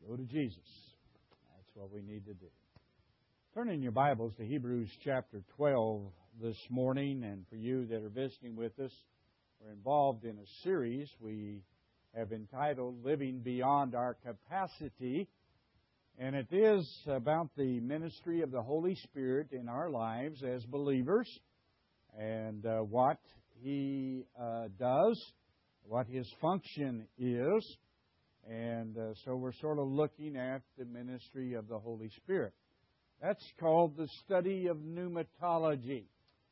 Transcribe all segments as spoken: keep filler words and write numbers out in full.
Go to Jesus. That's what we need to do. Turn in your Bibles to Hebrews chapter twelve this morning. And for you that are visiting with us, we're involved in a series we have entitled Living Beyond Our Capacity. And it is about the ministry of the Holy Spirit in our lives as believers and uh, what He uh, does, what His function is. And uh, so we're sort of looking at the ministry of the Holy Spirit. That's called the study of pneumatology.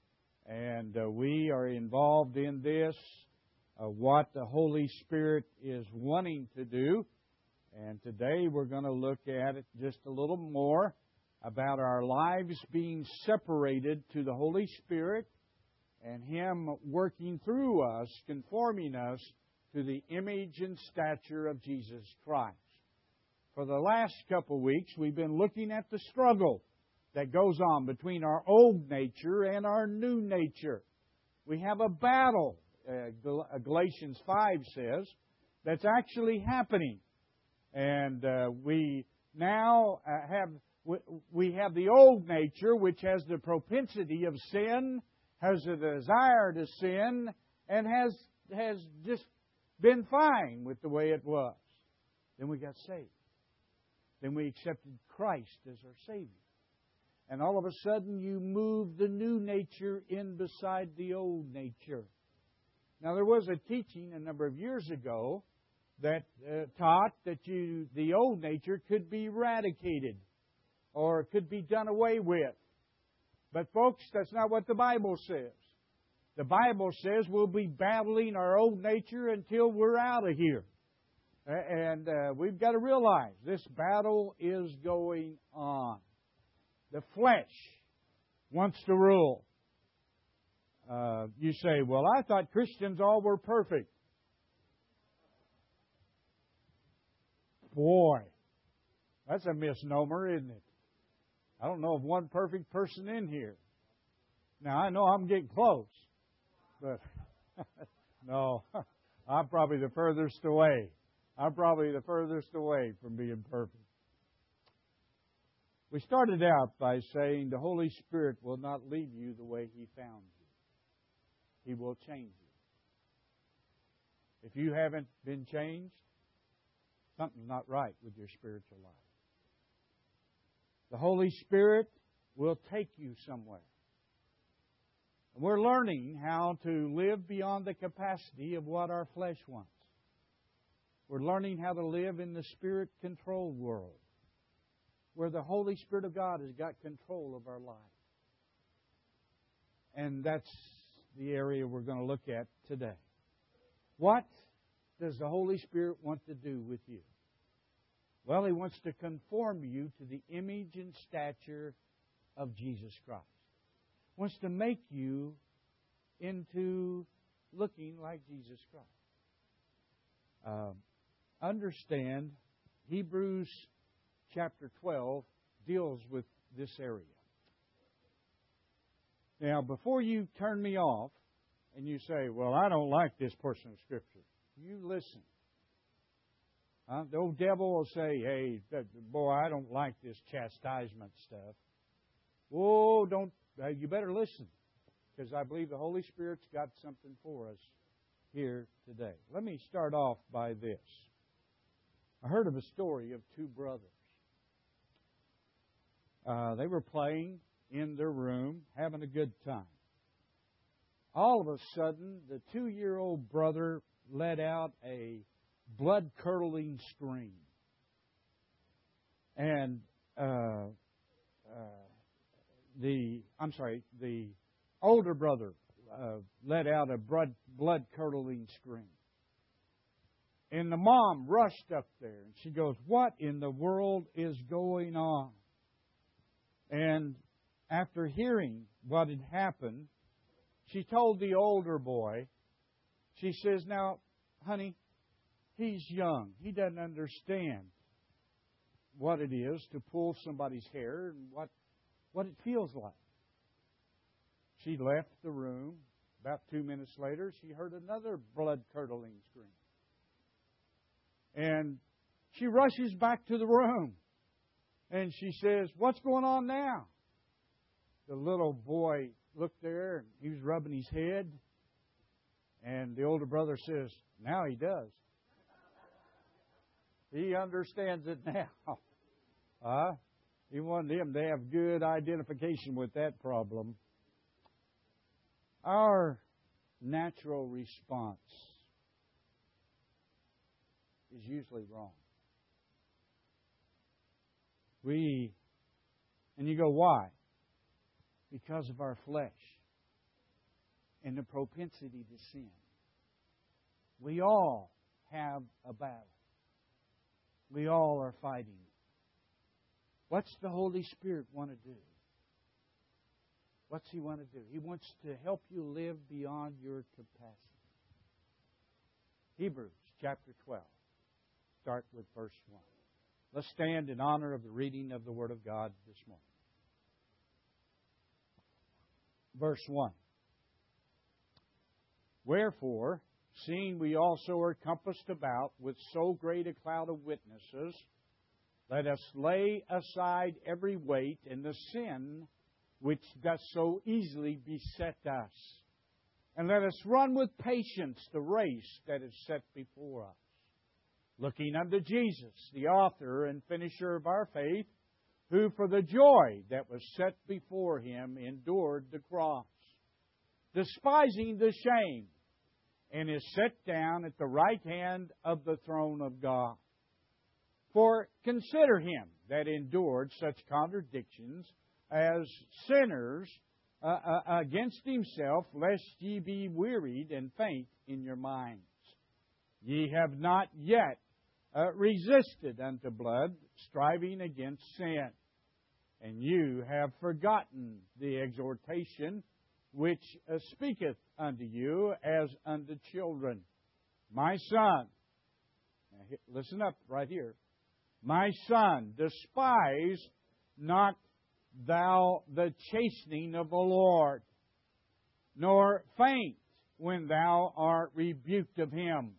And uh, we are involved in this, uh, what the Holy Spirit is wanting to do. And today we're going to look at it just a little more about our lives being separated to the Holy Spirit and Him working through us, conforming us to the image and stature of Jesus Christ. For the last couple of weeks, we've been looking at the struggle that goes on between our old nature and our new nature. We have a battle, uh, Galatians five says, that's actually happening. And uh, we now uh, have we have the old nature, which has the propensity of sin, has a desire to sin, and has has just been fine with the way it was. Then we got saved. Then we accepted Christ as our Savior. And all of a sudden you move the new nature in beside the old nature. Now there was a teaching a number of years ago that uh, taught that you the old nature could be eradicated or could be done away with. But folks, that's not what the Bible says. The Bible says we'll be battling our old nature until we're out of here. And uh, we've got to realize this battle is going on. The flesh wants to rule. Uh, you say, well, I thought Christians all were perfect. Boy, that's a misnomer, isn't it? I don't know of one perfect person in here. Now, I know I'm getting close. But, no, I'm probably the furthest away. I'm probably the furthest away from being perfect. We started out by saying the Holy Spirit will not leave you the way He found you. He will change you. If you haven't been changed, something's not right with your spiritual life. The Holy Spirit will take you somewhere. We're learning how to live beyond the capacity of what our flesh wants. We're learning how to live in the Spirit-controlled world, where the Holy Spirit of God has got control of our life. And that's the area we're going to look at today. What does the Holy Spirit want to do with you? Well, He wants to conform you to the image and stature of Jesus Christ. Wants to make you into looking like Jesus Christ. Uh, understand, Hebrews chapter twelve deals with this area. Now, before you turn me off and you say, well, I don't like this portion of Scripture, you listen. Uh, the old devil will say, hey, boy, I don't like this chastisement stuff. Oh, don't. Uh, you better listen, because I believe the Holy Spirit's got something for us here today. Let me start off by this. I heard of a story of two brothers. Uh, they were playing in their room, having a good time. All of a sudden, the two-year-old brother let out a blood-curdling scream. And uh, uh, the, I'm sorry, the older brother uh, let out a blood, blood-curdling scream. And the mom rushed up there, and she goes, what in the world is going on? And after hearing what had happened, she told the older boy, she says, now, honey, he's young. He doesn't understand what it is to pull somebody's hair and what, what it feels like. She left the room. About two minutes later, she heard another blood-curdling scream. And she rushes back to the room. And she says, "What's going on now?" The little boy looked there, and he was rubbing his head. And the older brother says, "Now he does. He understands it now." Uh, he wanted him to have good identification with that problem. Our natural response is usually wrong. We, and you go, why? Because of our flesh and the propensity to sin. We all have a battle. We all are fighting it. What's the Holy Spirit want to do? What's He want to do? He wants to help you live beyond your capacity. Hebrews chapter twelve. Start with verse one. Let's stand in honor of the reading of the Word of God this morning. Verse one. Wherefore, seeing we also are compassed about with so great a cloud of witnesses, let us lay aside every weight and the sin which doth so easily beset us, and let us run with patience the race that is set before us, looking unto Jesus, the author and finisher of our faith, who for the joy that was set before Him endured the cross, despising the shame, and is set down at the right hand of the throne of God. For consider Him that endured such contradictions as sinners uh, uh, against Himself, lest ye be wearied and faint in your minds. Ye have not yet uh, resisted unto blood, striving against sin. And you have forgotten the exhortation which uh, speaketh unto you as unto children. My son, now, listen up right here. My son, despise not thou the chastening of the Lord, nor faint when thou art rebuked of Him.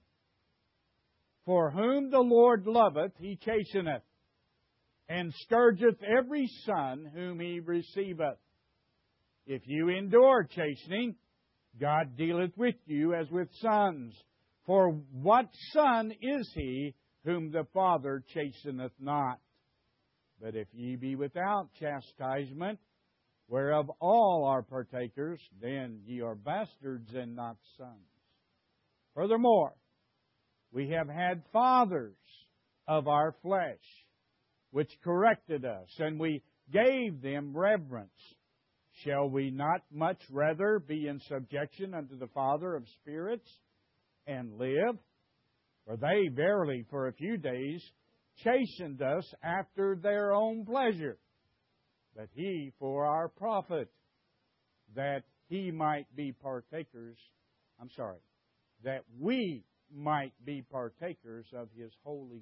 For whom the Lord loveth, He chasteneth, and scourgeth every son whom He receiveth. If you endure chastening, God dealeth with you as with sons. For what son is he whom the Father chasteneth not? But if ye be without chastisement, whereof all are partakers, then ye are bastards and not sons. Furthermore, we have had fathers of our flesh, which corrected us, and we gave them reverence. Shall we not much rather be in subjection unto the Father of spirits and live? For they verily for a few days chastened us after their own pleasure, but He for our profit, that He might be partakers, I'm sorry, that we might be partakers of His holiness.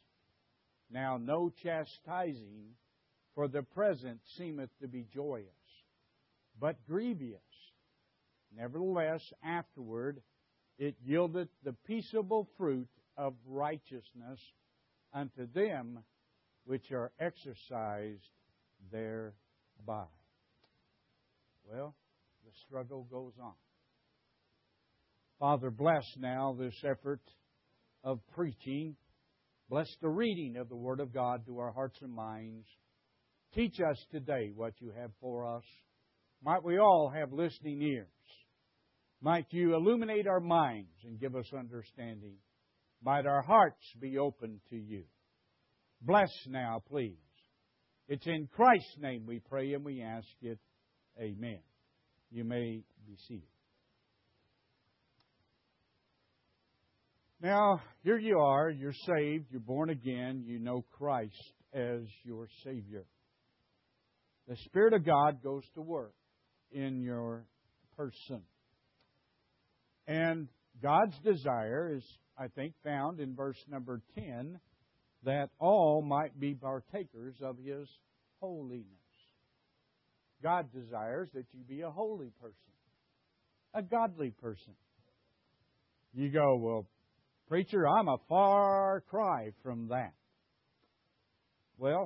Now no chastising for the present seemeth to be joyous, but grievous. Nevertheless, afterward it yieldeth the peaceable fruit of righteousness unto them which are exercised thereby. Well, the struggle goes on. Father, bless now this effort of preaching. Bless the reading of the Word of God to our hearts and minds. Teach us today what You have for us. Might we all have listening ears. Might You illuminate our minds and give us understanding. Might our hearts be open to You. Bless now, please. It's in Christ's name we pray and we ask it. Amen. You may be seated. Now, here you are. You're saved. You're born again. You know Christ as your Savior. The Spirit of God goes to work in your person. And God's desire is, I think, found in verse number ten, that all might be partakers of His holiness. God desires that you be a holy person, a godly person. You go, well, preacher, I'm a far cry from that. Well,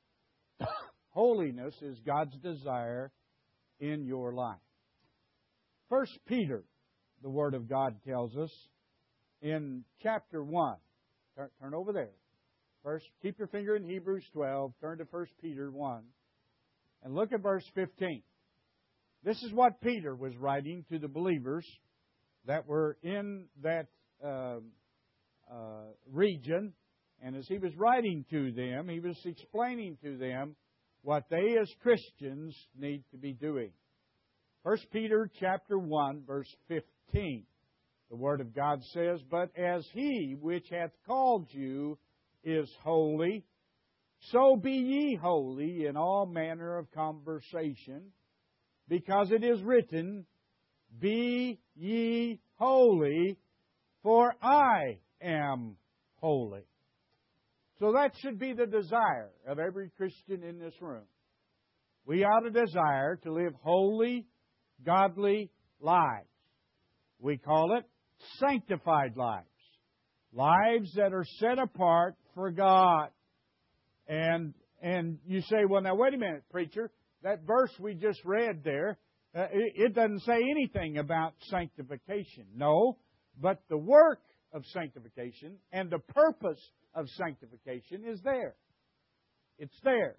holiness is God's desire in your life. First Peter, the Word of God tells us, in chapter one. Turn, turn over there. First, keep your finger in Hebrews twelve. Turn to First Peter one. And look at verse fifteen. This is what Peter was writing to the believers that were in that uh, uh, region. And as he was writing to them, he was explaining to them what they as Christians need to be doing. First Peter chapter one, verse fifteen. The Word of God says, "But as He which hath called you is holy, so be ye holy in all manner of conversation, because it is written, Be ye holy, for I am holy." So that should be the desire of every Christian in this room. We ought to desire to live holy, godly lives. We call it sanctified lives. Lives that are set apart for God. And and you say, well, now wait a minute, preacher. That verse we just read there, uh, it, it doesn't say anything about sanctification. No, but the work of sanctification and the purpose of sanctification is there. It's there.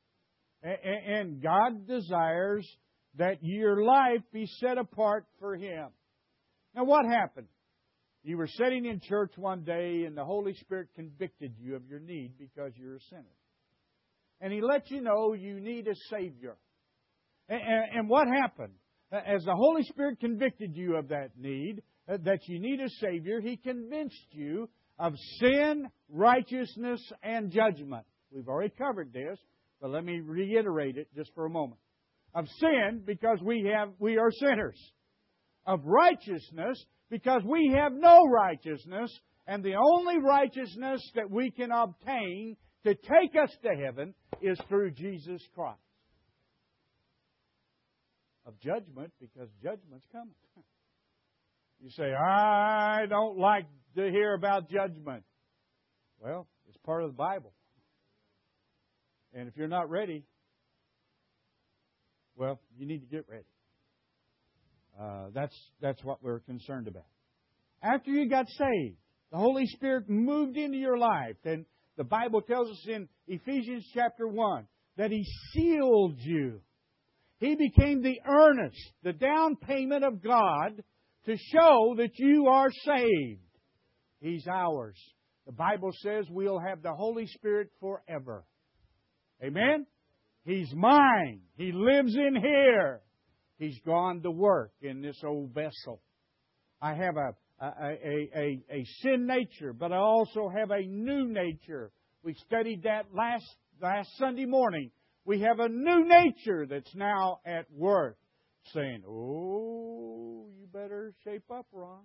A- and God desires that your life be set apart for Him. Now what happened? You were sitting in church one day and the Holy Spirit convicted you of your need because you're a sinner. And He let you know you need a Savior. And, and what happened? As the Holy Spirit convicted you of that need, that you need a Savior, He convinced you of sin, righteousness, and judgment. We've already covered this, but let me reiterate it just for a moment. Of sin, because we have we are sinners. Of righteousness, because we have no righteousness, and the only righteousness that we can obtain to take us to heaven is through Jesus Christ. Of judgment, because judgment's coming. You say, I don't like to hear about judgment. Well, it's part of the Bible. And if you're not ready, well, you need to get ready. Uh, that's that's what we're concerned about. After you got saved, the Holy Spirit moved into your life. And the Bible tells us in Ephesians chapter one that He sealed you. He became the earnest, the down payment of God to show that you are saved. He's ours. The Bible says we'll have the Holy Spirit forever. Amen? He's mine. He lives in here. He's gone to work in this old vessel. I have a, a, a, a, a sin nature, but I also have a new nature. We studied that last, last Sunday morning. We have a new nature that's now at work, saying, oh, you better shape up, Ron.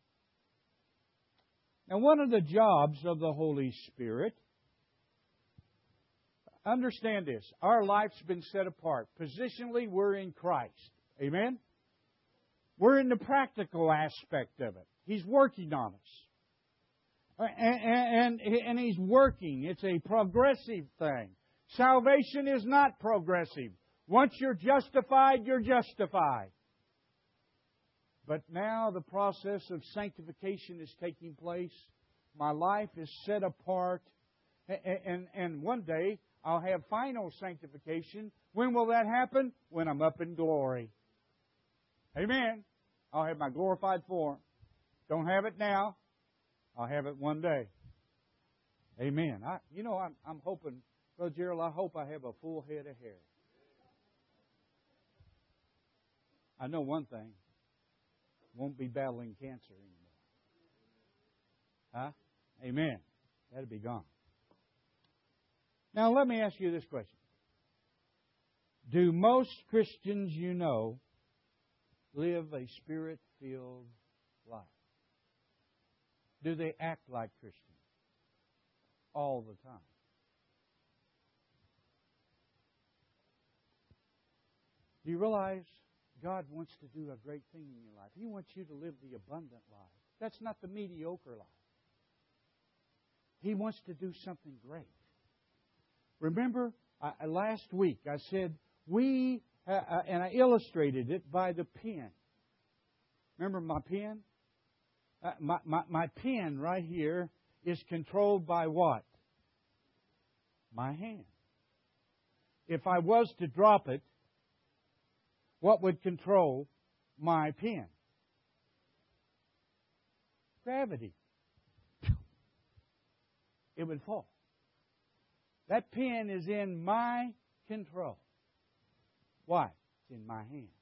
Now, one of the jobs of the Holy Spirit, understand this, our life's been set apart. Positionally, we're in Christ. Amen? We're in the practical aspect of it. He's working on us. And, and, and He's working. It's a progressive thing. Salvation is not progressive. Once you're justified, you're justified. But now the process of sanctification is taking place. My life is set apart. And, and, and one day, I'll have final sanctification. When will that happen? When I'm up in glory. Amen. I'll have my glorified form. Don't have it now. I'll have it one day. Amen. I, you know, I'm, I'm hoping, Brother Gerald, I hope I have a full head of hair. I know one thing. Won't be battling cancer anymore. Huh? Amen. That'll be gone. Now, let me ask you this question. Do most Christians you know live a Spirit-filled life? Do they act like Christians all the time? Do you realize God wants to do a great thing in your life? He wants you to live the abundant life. That's not the mediocre life. He wants to do something great. Remember, I, last week I said we, uh, uh, and I illustrated it by the pen. Remember my pen? Uh, my, my, my pen right here is controlled by what? My hand. If I was to drop it, what would control my pen? Gravity. It would fall. That pen is in my control. Why? It's in my hand.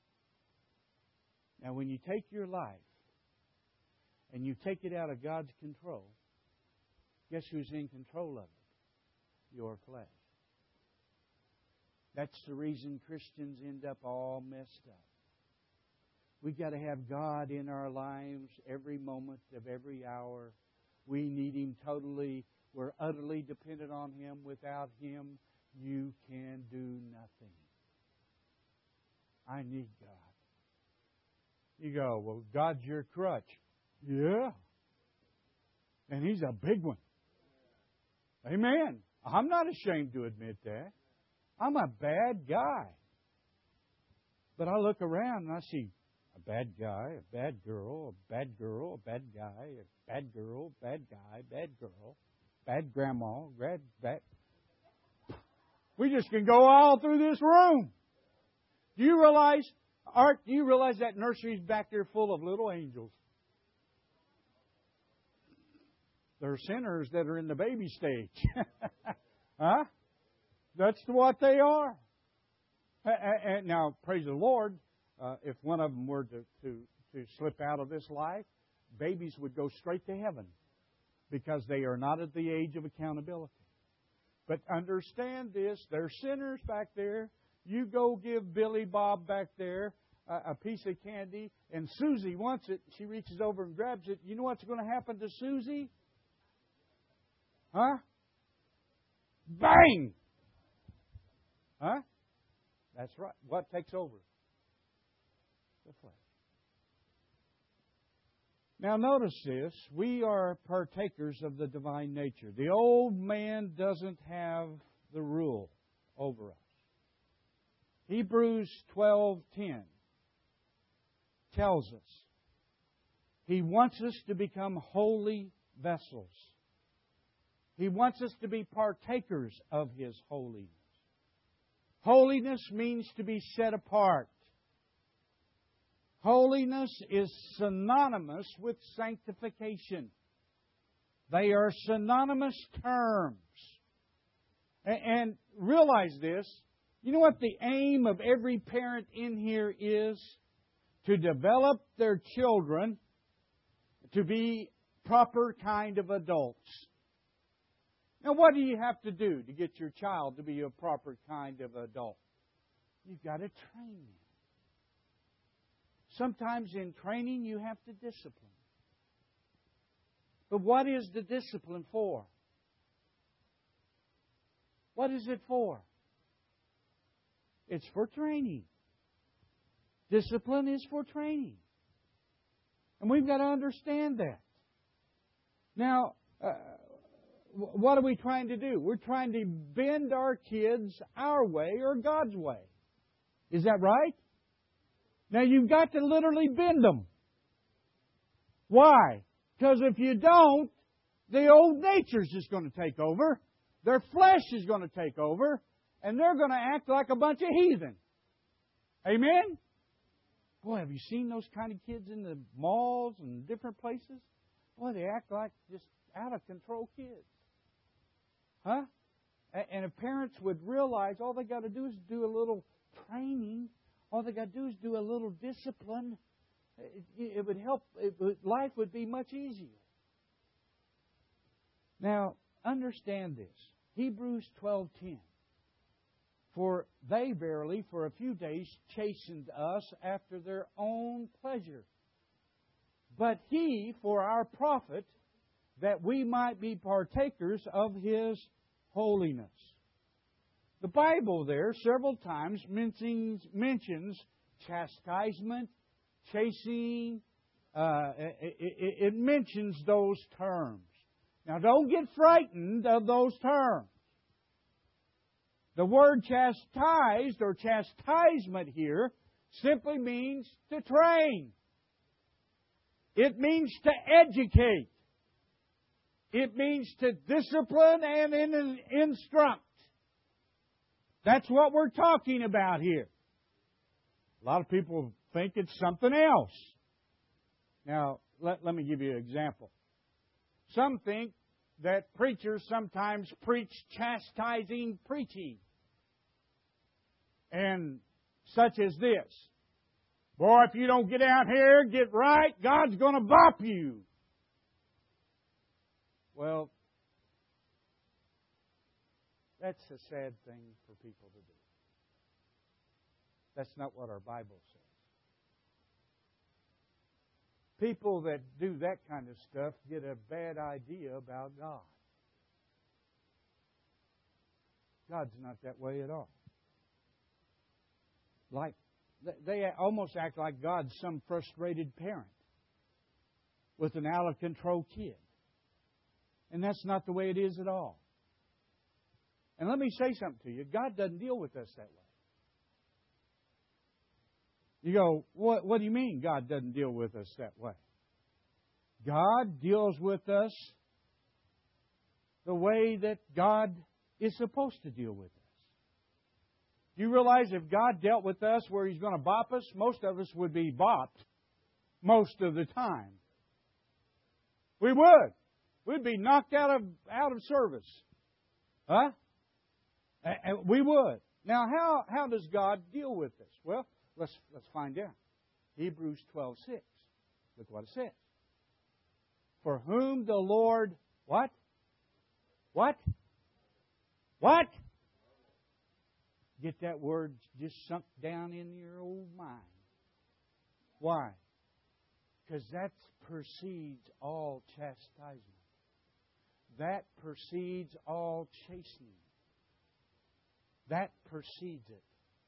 Now, when you take your life and you take it out of God's control, guess who's in control of it? Your flesh. That's the reason Christians end up all messed up. We've got to have God in our lives every moment of every hour. We need Him totally. We're utterly dependent on Him. Without Him, you can do nothing. I need God. You go, well, God's your crutch. Yeah. And He's a big one. Amen. I'm not ashamed to admit that. I'm a bad guy. But I look around and I see a bad guy, a bad girl, a bad girl, a bad guy, a bad girl, bad guy, bad girl, bad grandma, bad, bad. We just can go all through this room. Do you realize, Art, do you realize that nursery's back there full of little angels? They're sinners that are in the baby stage. Huh? That's what they are. And now, praise the Lord, uh, if one of them were to, to, to slip out of this life, babies would go straight to heaven because they are not at the age of accountability. But understand this, they're sinners back there. You go give Billy Bob back there a, a piece of candy, and Susie wants it. She reaches over and grabs it. You know what's going to happen to Susie? Huh? Bang! Huh? That's right. What takes over? The flesh. Now notice this. We are partakers of the divine nature. The old man doesn't have the rule over us. Hebrews twelve ten tells us He wants us to become holy vessels. He wants us to be partakers of His holiness. Holiness means to be set apart. Holiness is synonymous with sanctification. They are synonymous terms. And realize this. You know what the aim of every parent in here is? To develop their children to be proper kind of adults. Now, what do you have to do to get your child to be a proper kind of adult? You've got to train them. Sometimes in training you have to discipline. But what is the discipline for? What is it for? It's for training. Discipline is for training. And we've got to understand that. Now, uh, what are we trying to do? We're trying to bend our kids our way or God's way. Is that right? Now you've got to literally bend them. Why? Because if you don't, the old nature's just going to take over. Their flesh is going to take over. And they're going to act like a bunch of heathen. Amen? Boy, have you seen those kind of kids in the malls and different places? Boy, they act like just out of control kids. Huh? And if parents would realize all they got to do is do a little training, all they got to do is do a little discipline, it, it would help. It would, life would be much easier. Now, understand this. Hebrews twelve ten. For they verily for a few days chastened us after their own pleasure. But He for our profit, that we might be partakers of His holiness. The Bible there several times mentions, mentions chastisement, chastening. Uh, it, it, it mentions those terms. Now don't get frightened of those terms. The word chastised or chastisement here simply means to train. It means to educate. It means to discipline and instruct. That's what we're talking about here. A lot of people think it's something else. Now, let, let me give you an example. Some think that preachers sometimes preach chastising preaching. And such as this. Boy, if you don't get out here, get right, God's going to bop you. Well, that's a sad thing for people to do. That's not what our Bible says. People that do that kind of stuff get a bad idea about God. God's not that way at all. Like, they almost act like God's some frustrated parent with an out-of-control kid. And that's not the way it is at all. And let me say something to you. God doesn't deal with us that way. You go, what, what do you mean God doesn't deal with us that way? God deals with us the way that God is supposed to deal with us. Do you realize if God dealt with us where He's going to bop us, most of us would be bopped most of the time. We would. We'd be knocked out of out of service. Huh? And we would. Now, how, how does God deal with this? Well, let's let's find out. Hebrews twelve six. Look what it says. For whom the Lord, what? What? What? Get that word just sunk down in your old mind. Why? Because that precedes all chastisement. That precedes all chastening. That precedes it.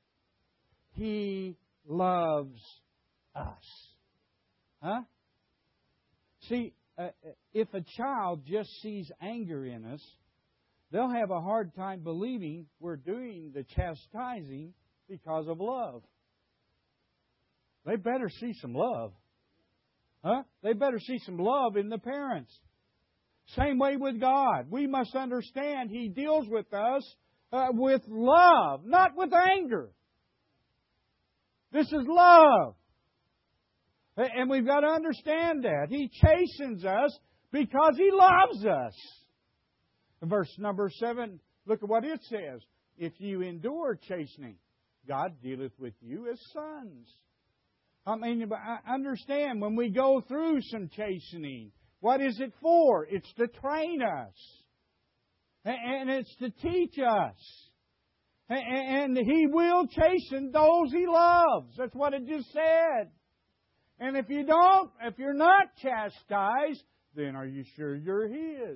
He loves us. Huh? See, uh, if a child just sees anger in us, they'll have a hard time believing we're doing the chastising because of love. They better see some love. Huh? They better see some love in the parents. Same way with God. We must understand He deals with us uh, with love, not with anger. This is love. And we've got to understand that. He chastens us because He loves us. Verse number seven, look at what it says. If you endure chastening, God dealeth with you as sons. I mean, understand, when we go through some chastening, what is it for? It's to train us. And it's to teach us. And He will chasten those He loves. That's what it just said. And if you don't, if you're not chastised, then are you sure you're His?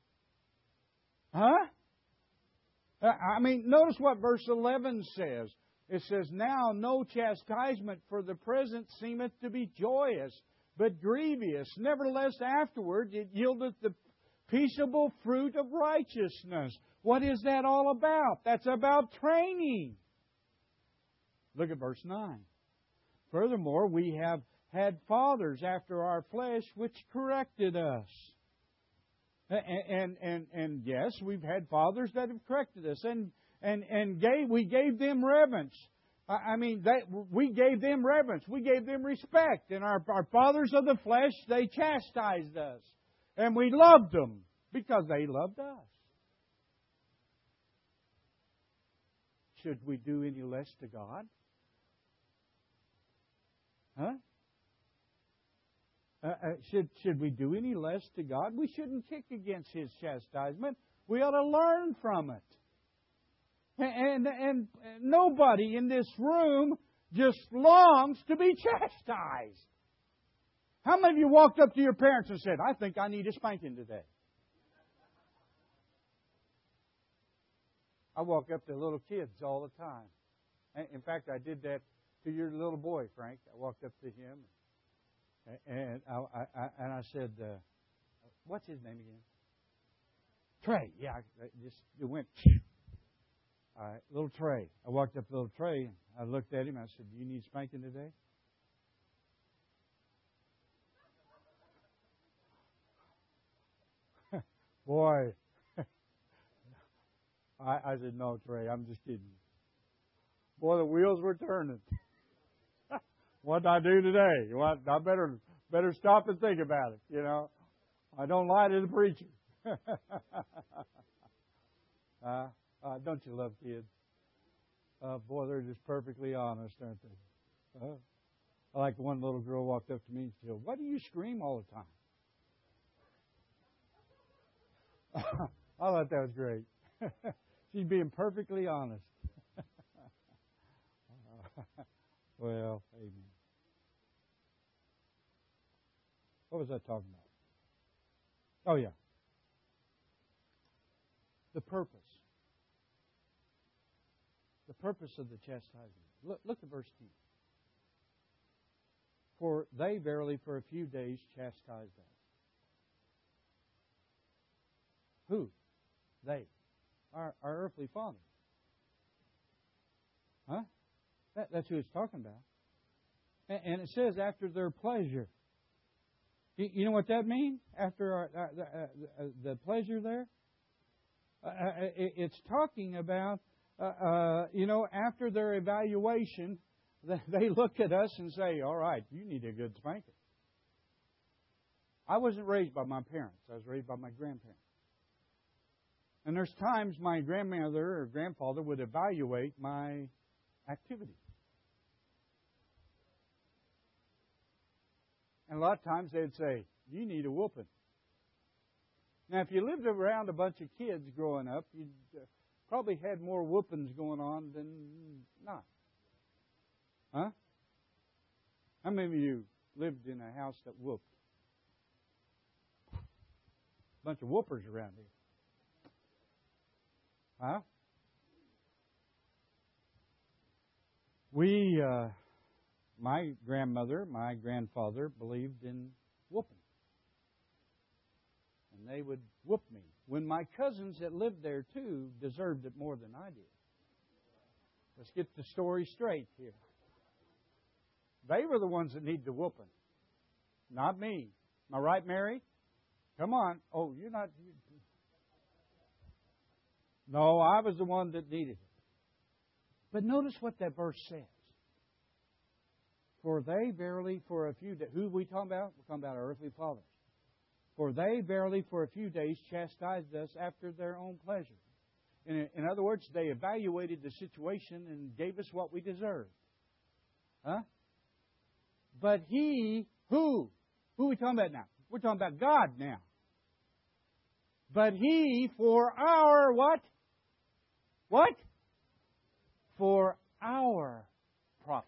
Huh? I mean, notice what verse eleven says. It says, now no chastisement for the present seemeth to be joyous, but grievous. Nevertheless, afterward it yieldeth the peaceable fruit of righteousness. What is that all about? That's about training. Look at verse nine. Furthermore, we have had fathers after our flesh which corrected us. And, and, and, and yes, we've had fathers that have corrected us. And, and, and gave, we gave them reverence. I mean, that, we gave them reverence. We gave them respect. And our, our fathers of the flesh, they chastised us. And we loved them because they loved us. Should we do any less to God? Huh? Uh, uh, should, should we do any less to God? We shouldn't kick against His chastisement. We ought to learn from it. And, and, and nobody in this room just longs to be chastised. How many of you walked up to your parents and said, I think I need a spanking today? I walk up to little kids all the time. In fact, I did that to your little boy, Frank. I walked up to him and I, I, and I said, uh, what's his name again? Trey. Yeah, I just it went. I, little Trey. I walked up to little Trey, and I looked at him, I said, do you need spanking today? Boy, I, I said, no, Trey, I'm just kidding. Boy, the wheels were turning. What did I do today? What, I better better stop and think about it, you know. I don't lie to the preacher. uh, uh, don't you love kids? Uh, boy, they're just perfectly honest, aren't they? Uh, I like one little girl walked up to me and said, why do you scream all the time? I thought that was great. She's being perfectly honest. Well, amen. What was I talking about? Oh, yeah. The purpose. The purpose of the chastisement. Look, look at verse ten. For they verily for a few days chastised us. Who? They. Our, our earthly fathers. Huh? That, that's who it's talking about. And, and it says after their pleasure. You, you know what that means? After our, uh, the, uh, the pleasure there? Uh, it, it's talking about, uh, uh, you know, after their evaluation, they look at us and say, all right, you need a good spanking. I wasn't raised by my parents. I was raised by my grandparents. And there's times my grandmother or grandfather would evaluate my activity. And a lot of times they'd say, you need a whooping. Now, if you lived around a bunch of kids growing up, you probably had more whoopings going on than not. Huh? How many of you lived in a house that whooped? A bunch of whoopers around here. Huh? We, uh, my grandmother, my grandfather believed in whooping. And they would whoop me. When my cousins that lived there too deserved it more than I did. Let's get the story straight here. They were the ones that needed the whooping. Not me. Am I right, Mary? Come on. Oh, you're not... You, No, I was the one that needed it. But notice what that verse says. For they verily for a few days... Who are we talking about? We're talking about our earthly fathers. For they verily for a few days chastised us after their own pleasure. In, in other words, they evaluated the situation and gave us what we deserved. Huh? But He, who? Who are we talking about now? We're talking about God now. But He for our what? What? For our profit.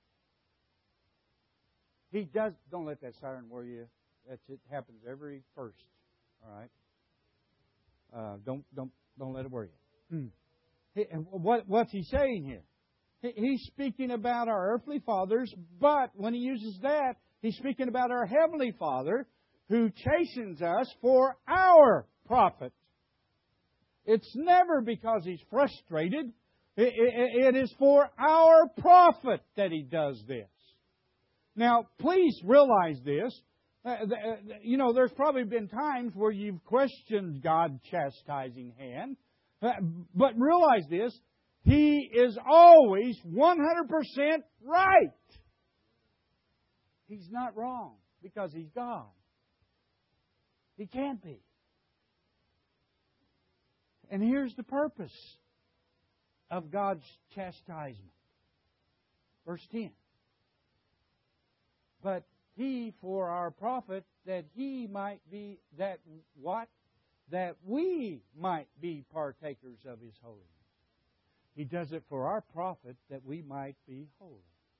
He does. Don't let that siren worry you. That's it. Happens every first. All right. Uh, don't don't don't let it worry you. Hmm. He, what what's he saying here? He, he's speaking about our earthly fathers, but when he uses that, he's speaking about our heavenly Father who chastens us for our profit. It's never because He's frustrated. It, it, it is for our profit that He does this. Now, please realize this. Uh, the, uh, you know, there's probably been times where you've questioned God's chastising hand. Uh, but realize this. He is always one hundred percent right. He's not wrong because He's God. He can't be. And here's the purpose of God's chastisement. Verse ten. But He for our profit, that He might be, that what? That we might be partakers of His holiness. He does it for our profit, that we might be holy.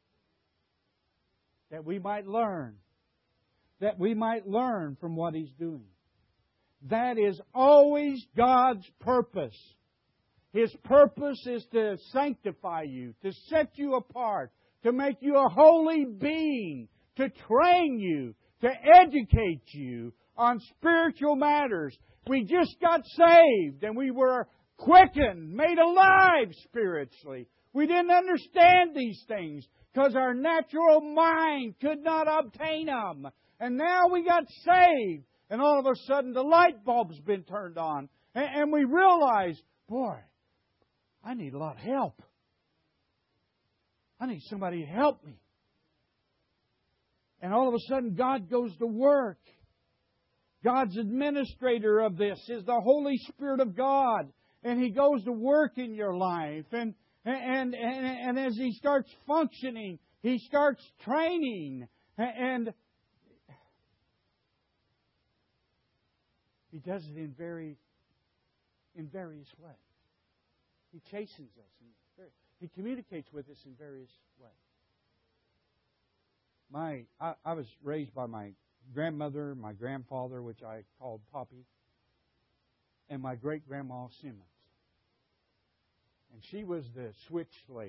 That we might learn. That we might learn from what He's doing. That is always God's purpose. His purpose is to sanctify you, to set you apart, to make you a holy being, to train you, to educate you on spiritual matters. We just got saved and we were quickened, made alive spiritually. We didn't understand these things because our natural mind could not obtain them. And now we got saved. And all of a sudden the light bulb's been turned on. And we realize, boy, I need a lot of help. I need somebody to help me. And all of a sudden God goes to work. God's administrator of this is the Holy Spirit of God. And He goes to work in your life. And, and, and, and as He starts functioning, He starts training. And He does it in very, in various ways. He chastens us. He communicates with us in various ways. My, I, I was raised by my grandmother, my grandfather, which I called Poppy, and my great-grandma Simmons. And she was the switch lady.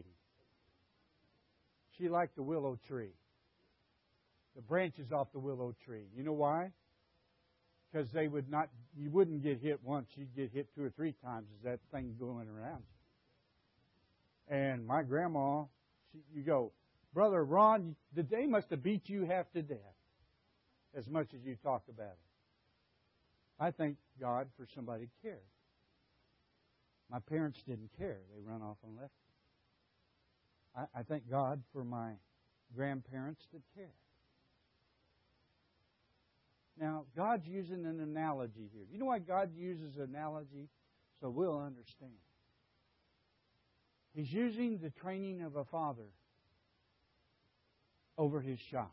She liked the willow tree. The branches off the willow tree. You know why? Because they would not, you wouldn't get hit once, you'd get hit two or three times as that thing going around you. And my grandma, she, you go, Brother Ron, the day must have beat you half to death as much as you talk about it. I thank God for somebody who cared. My parents didn't care. They run off and left me. I, I thank God for my grandparents that cared. Now, God's using an analogy here. You know why God uses analogy? So we'll understand. He's using the training of a father over his child.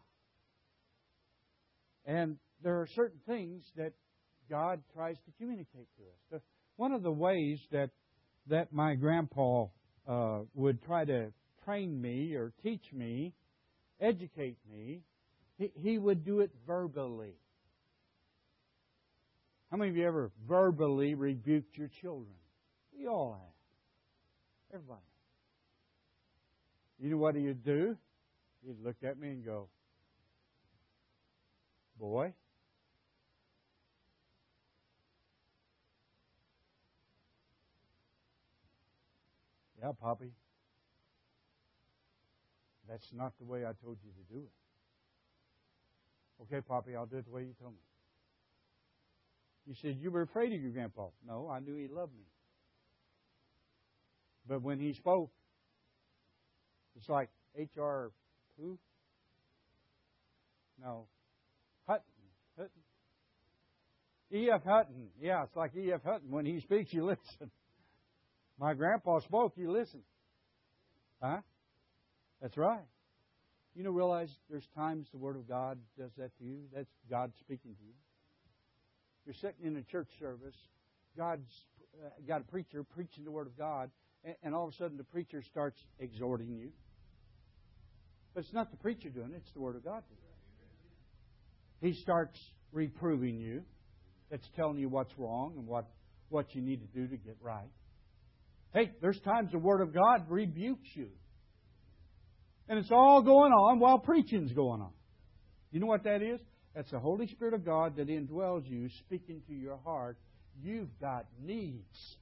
And there are certain things that God tries to communicate to us. The, one of the ways that that my grandpa uh, would try to train me or teach me, educate me, he, he would do it verbally. How many of you ever verbally rebuked your children? We all have. Everybody. You know what he'd do? He'd look at me and go, boy, yeah, Poppy, that's not the way I told you to do it. Okay, Poppy, I'll do it the way you told me. You said you were afraid of your grandpa. No, I knew he loved me. But when he spoke, it's like H R who? No. Hutton. Hutton. E F Hutton. Yeah, it's like E F Hutton. When he speaks, you listen. My grandpa spoke, you listen. Huh? That's right. You know, realize there's times the Word of God does that to you. That's God speaking to you. You're sitting in a church service. God's uh, got a preacher preaching the Word of God, and, and all of a sudden the preacher starts exhorting you. But it's not the preacher doing it, it's the Word of God doing it. He starts reproving you. That's telling you what's wrong and what, what you need to do to get right. Hey, there's times the Word of God rebukes you. And it's all going on while preaching's going on. You know what that is? That's the Holy Spirit of God that indwells you, speaking to your heart. You've got needs.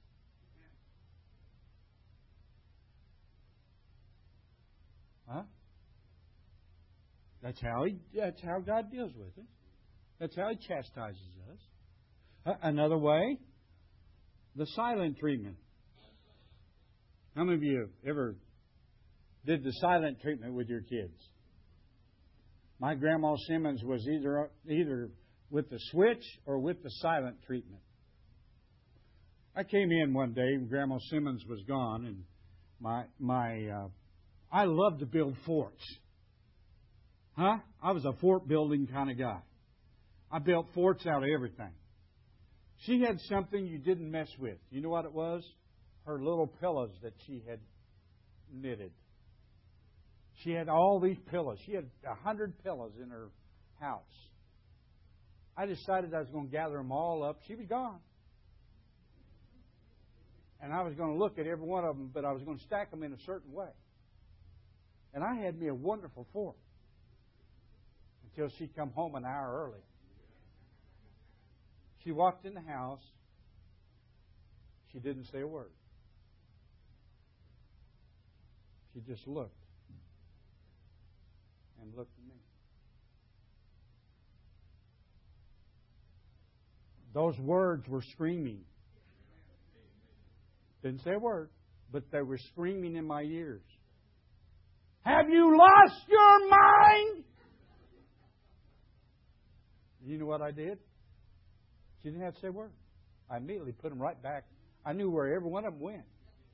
Huh? That's how he. That's how God deals with us. That's how He chastises us. Another way, the silent treatment. How many of you ever did the silent treatment with your kids? My grandma Simmons was either either with the switch or with the silent treatment. I came in one day and Grandma Simmons was gone, and my my uh, I love to build forts. Huh? I was a fort building kind of guy. I built forts out of everything. She had something you didn't mess with. You know what it was? Her little pillows that she had knitted. She had all these pillows. She had a hundred pillows in her house. I decided I was going to gather them all up. She was gone. And I was going to look at every one of them, but I was going to stack them in a certain way. And I had me a wonderful fort until she come home an hour early. She walked in the house. She didn't say a word. She just looked and looked at me. Those words were screaming. Didn't say a word, but they were screaming in my ears. Have you lost your mind? You know what I did? She didn't have to say a word. I immediately put them right back. I knew where every one of them went.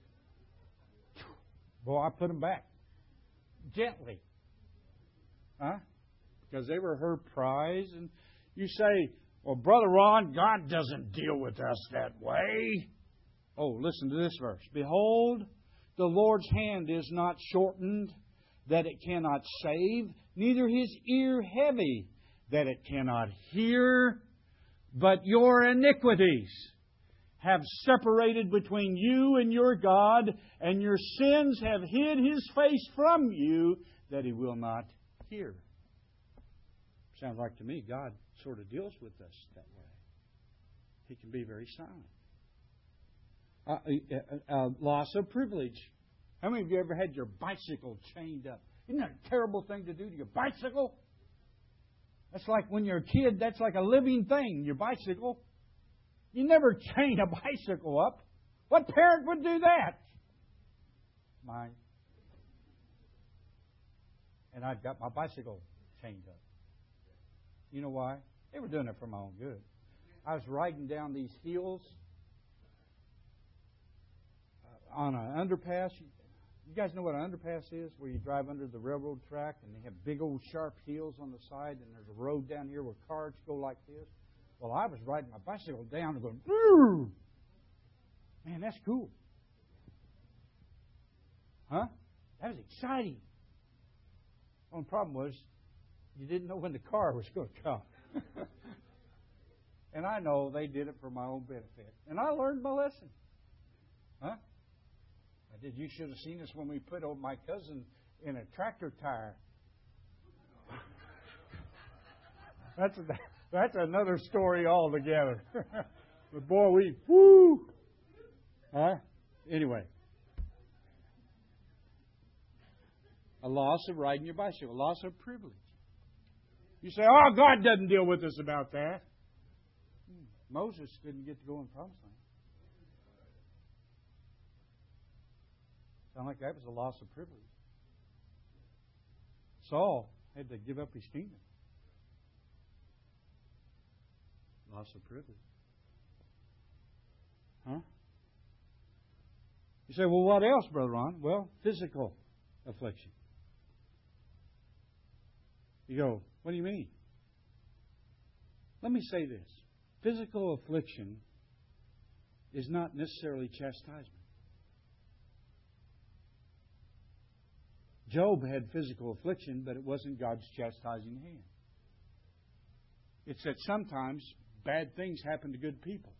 Boy, I put them back. Gently. Huh? Because they were her prize. And you say, well, Brother Ron, God doesn't deal with us that way. Oh, listen to this verse. Behold, the Lord's hand is not shortened, that it cannot save, neither His ear heavy, that it cannot hear. But your iniquities have separated between you and your God, and your sins have hid His face from you, that He will not hear. Sounds like to me God sort of deals with us that way. He can be very silent. Uh, uh, uh, loss of privilege. How many of you ever had your bicycle chained up? Isn't that a terrible thing to do to your bicycle? That's like when you're a kid, that's like a living thing, your bicycle. You never chain a bicycle up. What parent would do that? Mine. And I'd got my bicycle chained up. You know why? They were doing it for my own good. I was riding down these hills uh, on an underpass. You guys know what an underpass is? Where you drive under the railroad track and they have big old sharp hills on the side, and there's a road down here where cars go like this. Well, I was riding my bicycle down and going, "Ooh!" Man, that's cool. Huh? That was exciting. The only problem was you didn't know when the car was going to come. And I know they did it for my own benefit. And I learned my lesson. Huh? I did. You should have seen us when we put old my cousin in a tractor tire. That's a, that's another story altogether. But boy, we, whoo! Huh? Anyway. A loss of riding your bicycle. A loss of privilege. You say, oh, God doesn't deal with us about that. Hmm. Moses didn't get to go in the Promised Land. Sound like that was a loss of privilege. Saul had to give up his kingdom. Loss of privilege. Huh? You say, well, what else, Brother Ron? Well, physical affliction. You go, what do you mean? Let me say this. Physical affliction is not necessarily chastisement. Job had physical affliction, but it wasn't God's chastising hand. It's that sometimes bad things happen to good people.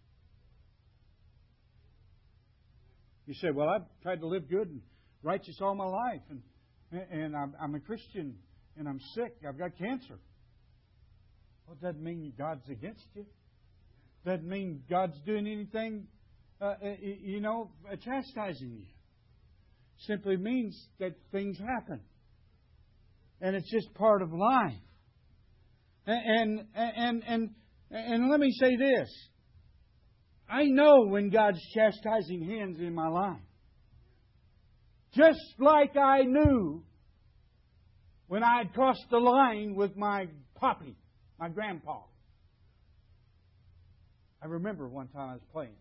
You say, well, I've tried to live good and righteous all my life, and and I'm, I'm a Christian, and I'm sick. I've got cancer. Well, it doesn't mean God's against you. Doesn't mean God's doing anything, uh, you know, chastising you. Simply means that things happen. And it's just part of life. And, and, and, and, and let me say this. I know when God's chastising hands in my life. Just like I knew when I had crossed the line with my poppy, my grandpa. I remember one time I was playing.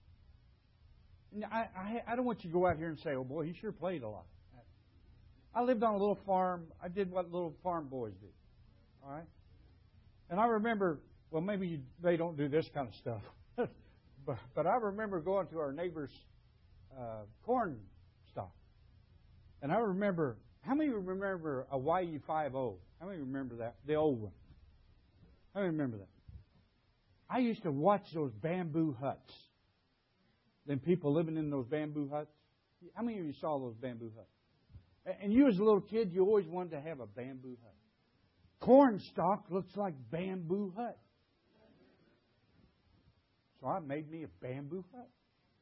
I, I, I don't want you to go out here and say, oh boy, he sure played a lot. I lived on a little farm. I did what little farm boys do. All right? And I remember, well, maybe you, they don't do this kind of stuff. but, but I remember going to our neighbor's uh, corn stalk. And I remember, how many remember a Y U fifty? How many remember that? The old one. How many remember that? I used to watch those bamboo huts. Them people living in those bamboo huts. How many of you saw those bamboo huts? And you as a little kid, you always wanted to have a bamboo hut. Corn stalk looks like bamboo hut. So I made me a bamboo hut.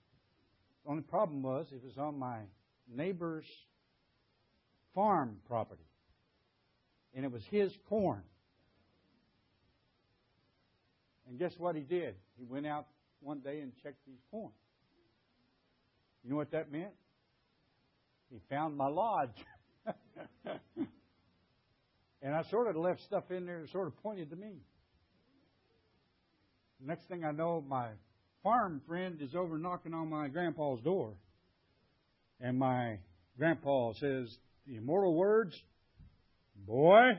The only problem was it was on my neighbor's farm property. And it was his corn. And guess what he did? He went out one day and checked his corn. You know what that meant? He found my lodge. And I sort of left stuff in there that sort of pointed to me. Next thing I know, my farm friend is over knocking on my grandpa's door. And my grandpa says the immortal words, "Boy."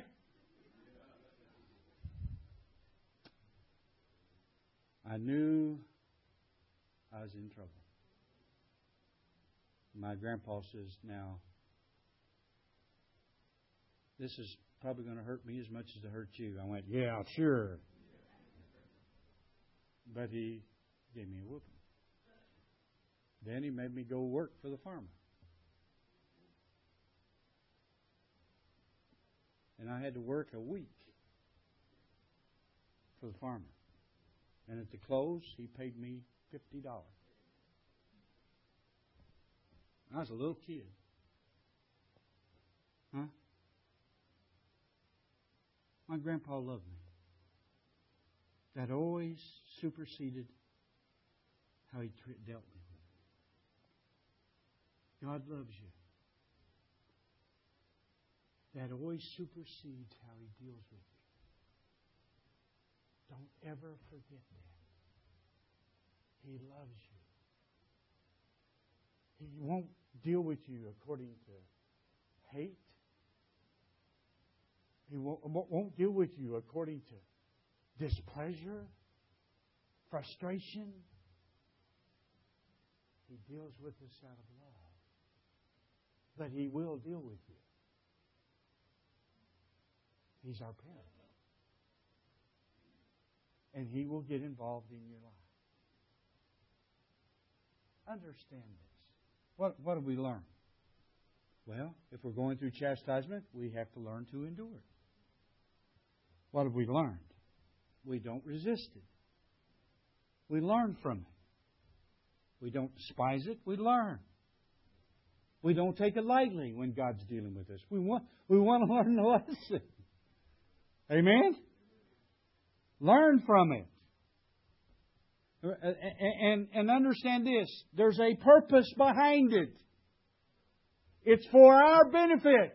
I knew I was in trouble. My grandpa says, "Now, this is probably going to hurt me as much as it hurt you." I went, "Yeah, sure." But he gave me a whooping. Then he made me go work for the farmer. And I had to work a week for the farmer. And at the close, he paid me fifty dollars. I was a little kid. Huh? My grandpa loved me. That always superseded how he tre- dealt with me. God loves you. That always supersedes how He deals with you. Don't ever forget that. He loves you. He won't deal with you according to hate. He won't, won't deal with you according to displeasure, frustration. He deals with us out of love. But He will deal with you. He's our parent. And He will get involved in your life. Understand this. What, what have we learned? Well, if we're going through chastisement, we have to learn to endure it. What have we learned? We don't resist it. We learn from it. We don't despise it. We learn. We don't take it lightly when God's dealing with us. We want, we want to learn the lesson. Amen? Learn from it. And, and understand this. There's a purpose behind it. It's for our benefit.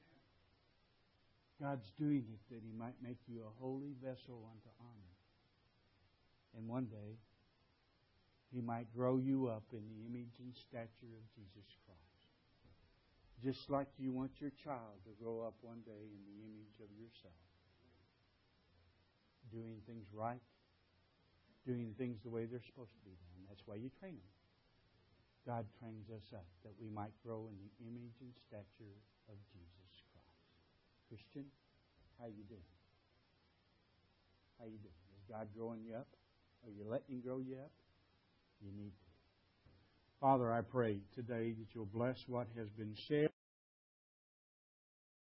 God's doing it that He might make you a holy vessel unto honor. And one day, He might grow you up in the image and stature of Jesus Christ. Just like you want your child to grow up one day in the image of yourself. Doing things right. Doing things the way they're supposed to be done. That's why you train them. God trains us up that we might grow in the image and stature of Jesus Christ. Christian, how you doing? How you doing? Is God growing you up? Are you letting Him grow you up? You need to. Father, I pray today that You'll bless what has been said.